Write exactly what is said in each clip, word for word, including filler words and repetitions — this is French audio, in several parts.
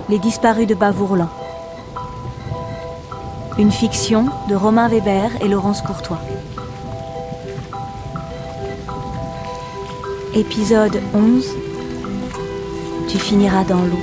Les disparus de Bavourlan. Une fiction de Romain Weber et Laurence Courtois. Épisode onze. Tu finiras dans l'eau.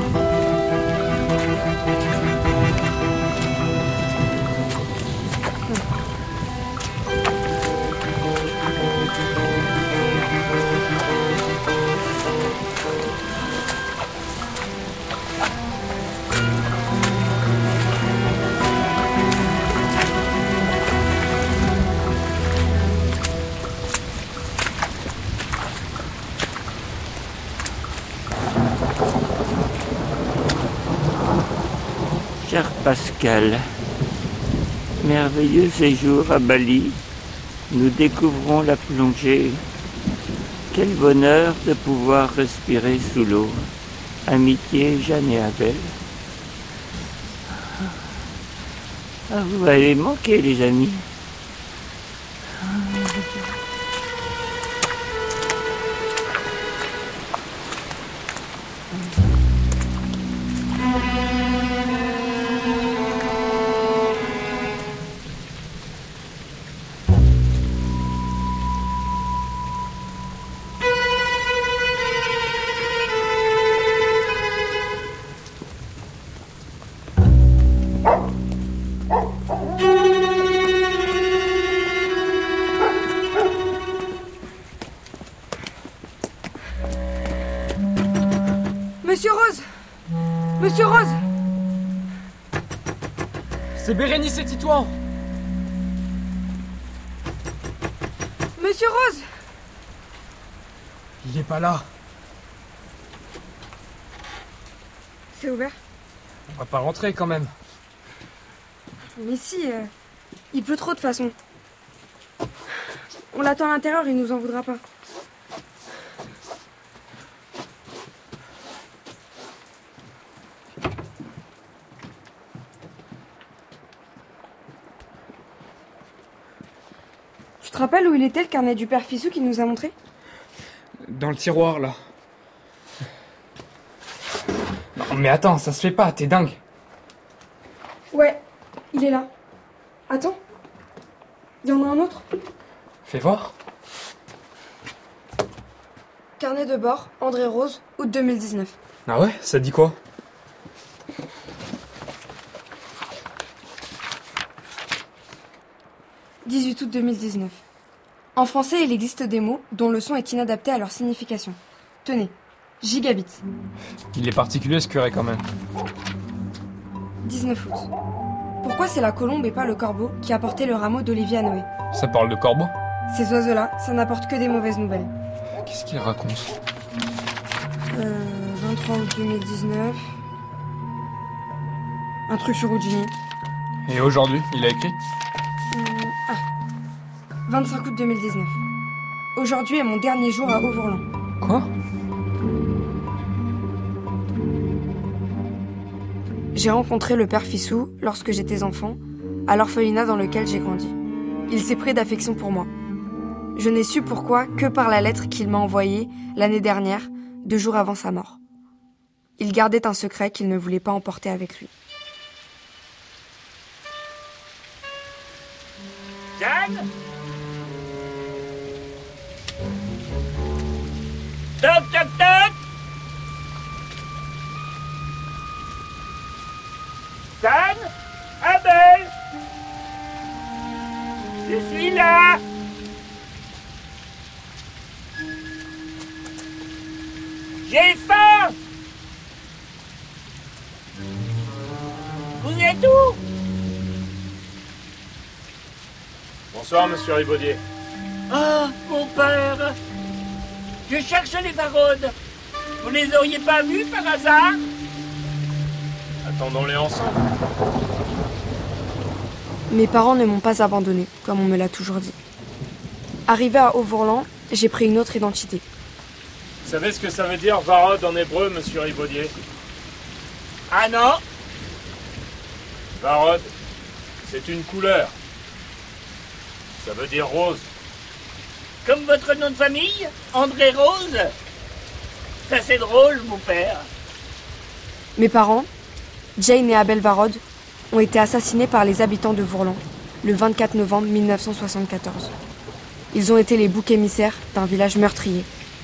Cher Pascal, merveilleux séjour à Bali, nous découvrons la plongée. Quel bonheur de pouvoir respirer sous l'eau. Amitié, Jeanne et Abel. Ah, vous m'avez manqué, les amis. Monsieur Rose! Monsieur Rose! C'est Bérénice et Titouan! Monsieur Rose! Il est pas là. C'est ouvert? On va pas rentrer quand même. Mais si, euh, il pleut trop de toute façon. On l'attend à l'intérieur, il nous en voudra pas. Tu te rappelles où il était, le carnet du père Fissou qu'il nous a montré? Dans le tiroir, là. Non, mais attends, ça se fait pas, t'es dingue. Ouais, il est là. Attends. Il y en a un autre. Fais voir. Carnet de bord, André Rose, août deux mille dix-neuf. Ah ouais, ça dit quoi? dix-huit août deux mille dix-neuf. En français, il existe des mots dont le son est inadapté à leur signification. Tenez, gigabit. Il est particulier ce curé quand même. dix-neuf août. Pourquoi c'est la colombe et pas le corbeau qui a porté le rameau d'olivier à Noé? Ça parle de corbeau? Ces oiseaux-là, ça n'apporte que des mauvaises nouvelles. Qu'est-ce qu'il raconte? Euh, vingt-trois août deux mille dix-neuf. Un truc sur Houdini. Et aujourd'hui, il a écrit? Euh, ah. vingt-cinq août deux mille dix-neuf. Aujourd'hui est mon dernier jour à Auvourlan. Quoi? J'ai rencontré le père Fissou lorsque j'étais enfant, à l'orphelinat dans lequel j'ai grandi. Il s'est pris d'affection pour moi. Je n'ai su pourquoi que par la lettre qu'il m'a envoyée l'année dernière, deux jours avant sa mort. Il gardait un secret qu'il ne voulait pas emporter avec lui. Jeanne? Toc, toc, toc! Jeanne? Abel? Je suis là! J'ai faim! Vous êtes où? Bonsoir, monsieur Ribaudier. Ah, mon père! Je cherche les varaudes. Vous les auriez pas vus par hasard? Attendons-les ensemble. Mes parents ne m'ont pas abandonnée, comme on me l'a toujours dit. Arrivé à Auvourlan, j'ai pris une autre identité. Vous savez ce que ça veut dire varode en hébreu, monsieur Ribaudier? Ah non? Varode, c'est une couleur. Ça veut dire rose. Comme votre nom de famille, André Rose? Ça c'est drôle, mon père. Mes parents, Jane et Abel Varod, ont été assassinés par les habitants de Vourlan le vingt-quatre novembre mille neuf cent soixante-quatorze. Ils ont été les boucs émissaires d'un village meurtrier.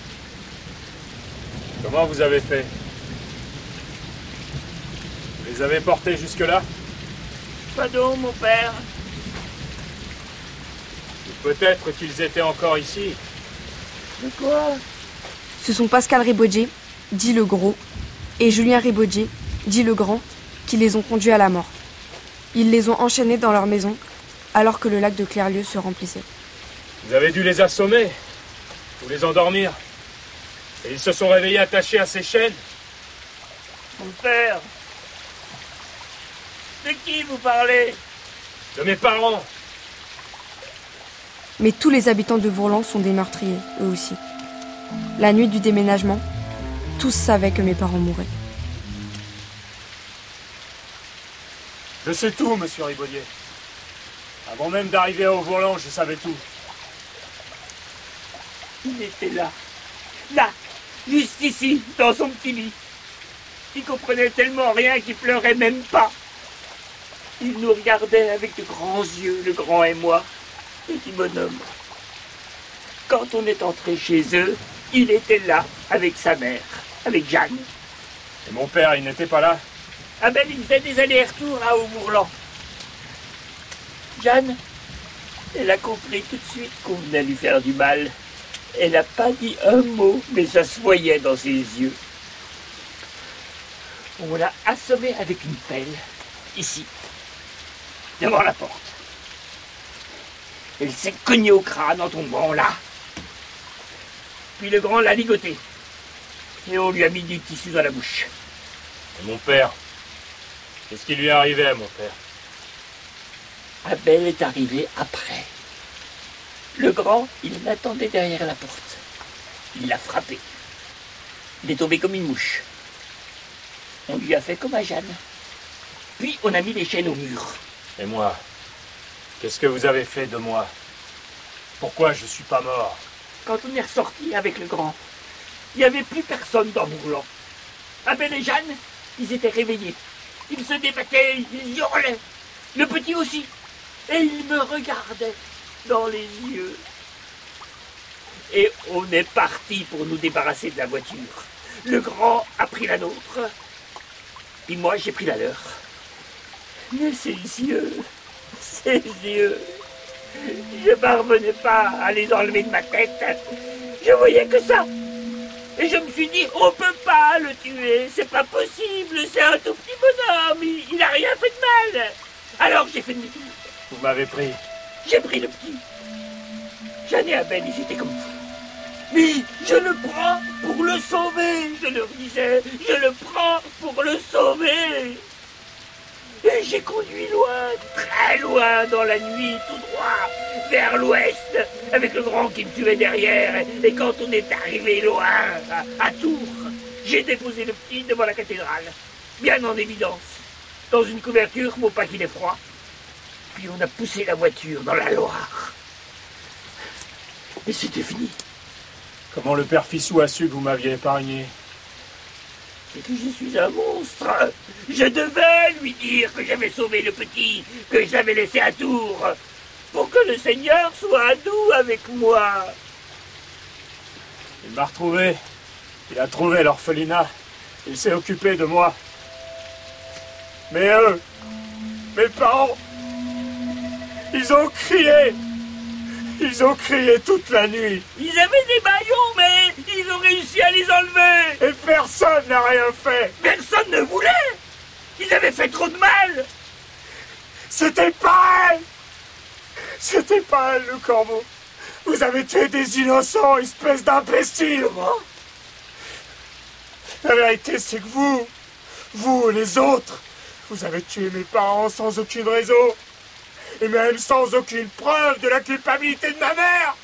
Comment vous avez fait? Vous les avez portés jusque-là? Pardon, mon père. Ou peut-être qu'ils étaient encore ici. De quoi? Ce sont Pascal Ribaudier, dit le Gros, et Julien Ribaudier, dit le Grand, qui les ont conduits à la mort. Ils les ont enchaînés dans leur maison, alors que le lac de Clerlieu se remplissait. Vous avez dû les assommer, ou les endormir. Et ils se sont réveillés attachés à ces chaînes. Mon père. De qui vous parlez? De mes parents. Mais tous les habitants de Vourlan sont des meurtriers, eux aussi. La nuit du déménagement, tous savaient que mes parents mouraient. Je sais tout, monsieur Ribaudier. Avant même d'arriver au Vourlan, je savais tout. Il était là. Là. Juste ici, dans son petit lit. Il comprenait tellement rien qu'il pleurait même pas. Il nous regardait avec de grands yeux, le grand et moi, petit bonhomme. Quand on est entré chez eux, il était là, avec sa mère, avec Jeanne. Et mon père, il n'était pas là? Ah ben, il faisait des allers-retours à Aubourlan. Jeanne, elle a compris tout de suite qu'on venait lui faire du mal. Elle n'a pas dit un mot, mais ça se voyait dans ses yeux. On l'a assommée avec une pelle, ici, devant la porte. Elle s'est cognée au crâne en tombant là. Puis le grand l'a ligoté. Et on lui a mis du tissu dans la bouche. Et mon père? Qu'est-ce qui lui est arrivé à mon père? Abel est arrivé après. Le grand, il l'attendait derrière la porte. Il l'a frappé. Il est tombé comme une mouche. On lui a fait comme à Jeanne. Puis on a mis les chaînes au mur. Et moi? Qu'est-ce que vous avez fait de moi? Pourquoi je suis pas mort? Quand on est ressorti avec le grand, il n'y avait plus personne dans Bourlan. Abel et Jeanne, ils étaient réveillés. Ils se débattaient, ils hurlaient. Le petit aussi. Et il me regardait dans les yeux. Et on est parti pour nous débarrasser de la voiture. Le grand a pris la nôtre. Et moi, j'ai pris la leur. Mais ses yeux, ses yeux, je ne parvenais pas à les enlever de ma tête. Je voyais que ça. Et je me suis dit, on ne peut pas le tuer, c'est pas possible, c'est un tout petit bonhomme, il, il a rien fait de mal. Alors j'ai fait demi-tour. Vous m'avez pris. J'ai pris le petit. Jeanne et Abel, ils étaient comme fous. Mais je le prends pour le sauver, je leur disais, je le prends pour le sauver. Et j'ai conduit loin, très loin dans la nuit, tout droit, vers l'ouest, avec le grand qui me suivait derrière. Et quand on est arrivé loin, à, à Tours, j'ai déposé le petit devant la cathédrale, bien en évidence, dans une couverture pour pas qu'il ait froid. Puis on a poussé la voiture dans la Loire. Et c'était fini. Comment le père Fissou a su que vous m'aviez épargné? C'est que je suis un monstre. Je devais lui dire que j'avais sauvé le petit, que je l'avais laissé à Tours, pour que le Seigneur soit doux avec moi. Il m'a retrouvé. Il a trouvé l'orphelinat. Il s'est occupé de moi. Mais eux, mes parents, ils ont crié. Ils ont crié toute la nuit. Ils avaient des maillons, mais ils ont réussi à les enlever. Et personne n'a rien fait. Personne ne voulait. Ils avaient fait trop de mal. C'était pas elle. C'était pas elle, le corbeau. Vous avez tué des innocents, espèce d'imbécile. Comment? La vérité, c'est que vous, vous les autres, vous avez tué mes parents sans aucune raison. Et même sans aucune preuve de la culpabilité de ma mère.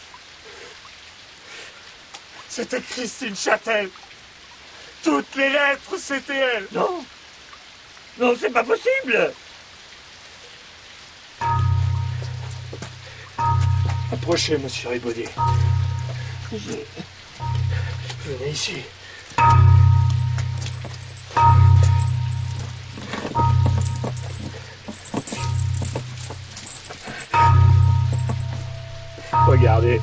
C'était Christine Châtel. Toutes les lettres, c'était elle. Non. Non, c'est pas possible. Approchez, monsieur Ribaudier. Je... Venez ici. Regardez.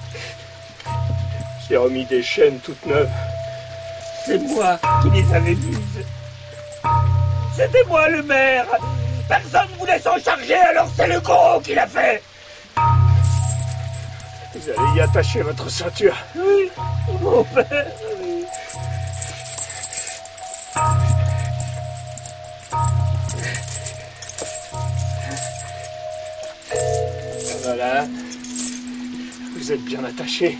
J'ai remis des chaînes toutes neuves. C'est moi qui les avais mises. C'était moi le maire. Personne ne voulait s'en charger, alors c'est le gros qui l'a fait. Vous allez y attacher votre ceinture. Oui, mon père. Oui. Voilà. Vous êtes bien attaché.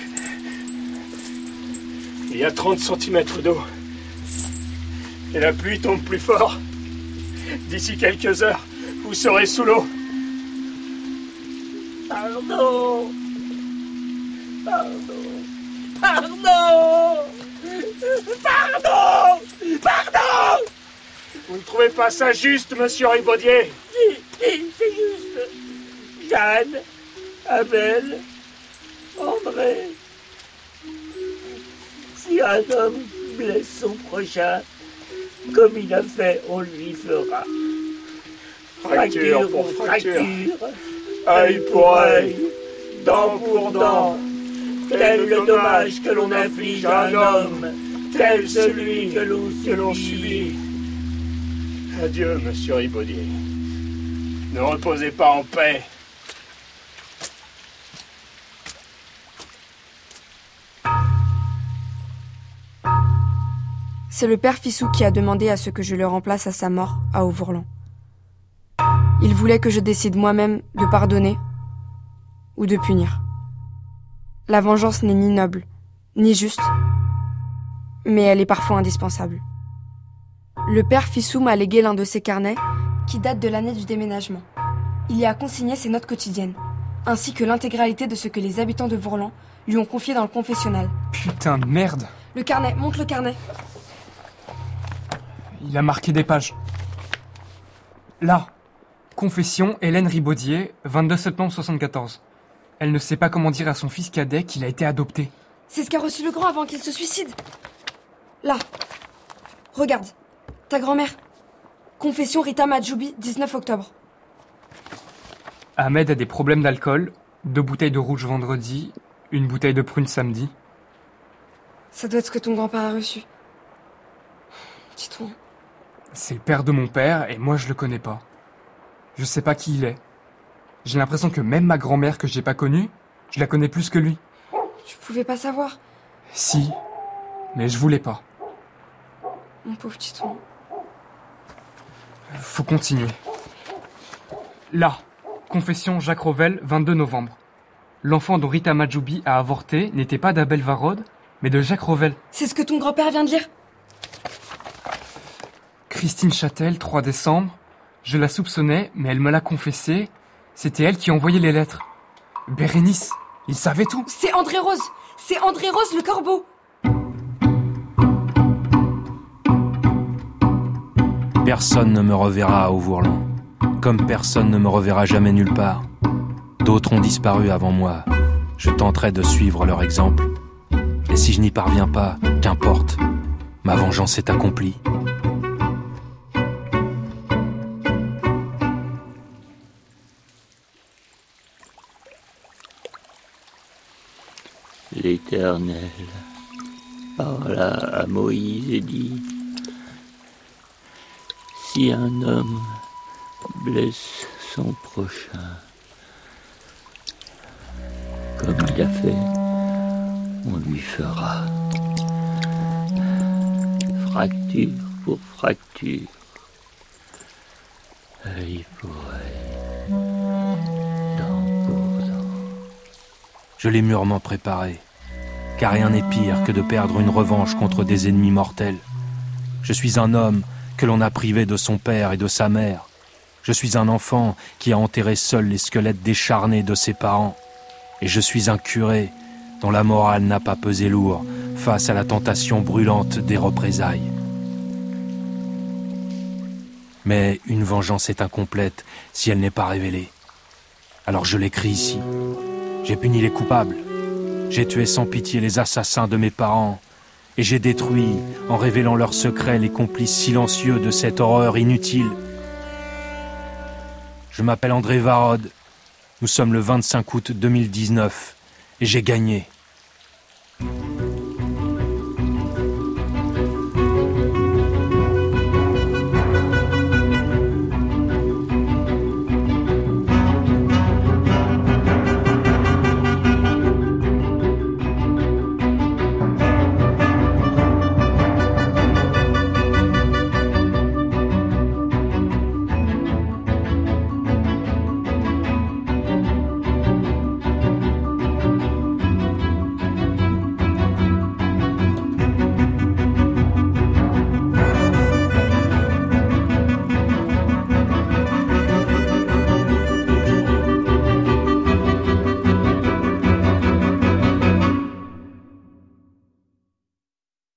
Il y a trente centimètres d'eau. Et la pluie tombe plus fort. D'ici quelques heures, vous serez sous l'eau. Pardon. Pardon. Pardon. Pardon. Pardon. Vous ne trouvez pas ça juste, monsieur Ribaudier? Si, si, c'est juste. Jeanne, Abel, André. Si un homme blesse son prochain, comme il a fait, on lui fera. Fracture pour fracture, œil œil pour œil, dent pour dent, tel le dommage que l'on inflige à un homme, tel celui que l'on que l'on subit. subit. Adieu, monsieur Ribaudier. Ne reposez pas en paix. C'est le père Fissou qui a demandé à ce que je le remplace à sa mort à Auvourlan. Il voulait que je décide moi-même de pardonner ou de punir. La vengeance n'est ni noble, ni juste, mais elle est parfois indispensable. Le père Fissou m'a légué l'un de ses carnets qui date de l'année du déménagement. Il y a consigné ses notes quotidiennes, ainsi que l'intégralité de ce que les habitants de Vourlan lui ont confié dans le confessionnal. Putain de merde. Le carnet, montre le carnet. Il a marqué des pages. Là. Confession, Hélène Ribaudier, vingt-deux septembre soixante-quatorze. Elle ne sait pas comment dire à son fils cadet qu'il a été adopté. C'est ce qu'a reçu le grand avant qu'il se suicide. Là. Regarde. Ta grand-mère. Confession Rita Majoubi, dix-neuf octobre. Ahmed a des problèmes d'alcool, deux bouteilles de rouge vendredi, une bouteille de prune samedi. Ça doit être ce que ton grand-père a reçu. Dis-toi. C'est le père de mon père et moi je le connais pas. Je sais pas qui il est. J'ai l'impression que même ma grand-mère que j'ai pas connue, je la connais plus que lui. Tu pouvais pas savoir. Si, mais je voulais pas. Mon pauvre Titouan. Faut continuer. Là, confession Jacques Revel, vingt-deux novembre. L'enfant dont Rita Majoubi a avorté n'était pas d'Abel Varode, mais de Jacques Revel. C'est ce que ton grand-père vient de lire. Christine Châtel, trois décembre. Je la soupçonnais, mais elle me l'a confessé. C'était elle qui envoyait les lettres. Bérénice, il savait tout. C'est André Rose. C'est André Rose, le corbeau. Personne ne me reverra à Auvourlan, comme personne ne me reverra jamais nulle part. D'autres ont disparu avant moi. Je tenterai de suivre leur exemple. Et si je n'y parviens pas, qu'importe. Ma vengeance est accomplie. L'Éternel parla à Moïse et dit: si un homme blesse son prochain, comme il a fait, on lui fera fracture pour fracture, œil pour œil, dent pour dent. Je l'ai mûrement préparé, car rien n'est pire que de perdre une revanche contre des ennemis mortels. Je suis un homme que l'on a privé de son père et de sa mère. Je suis un enfant qui a enterré seul les squelettes décharnés de ses parents. Et je suis un curé dont la morale n'a pas pesé lourd face à la tentation brûlante des représailles. Mais une vengeance est incomplète si elle n'est pas révélée. Alors je l'écris ici. J'ai puni les coupables. J'ai tué sans pitié les assassins de mes parents. Et j'ai détruit, en révélant leurs secrets, les complices silencieux de cette horreur inutile. Je m'appelle André Varode, Nous sommes le vingt-cinq août deux mille dix-neuf et j'ai gagné.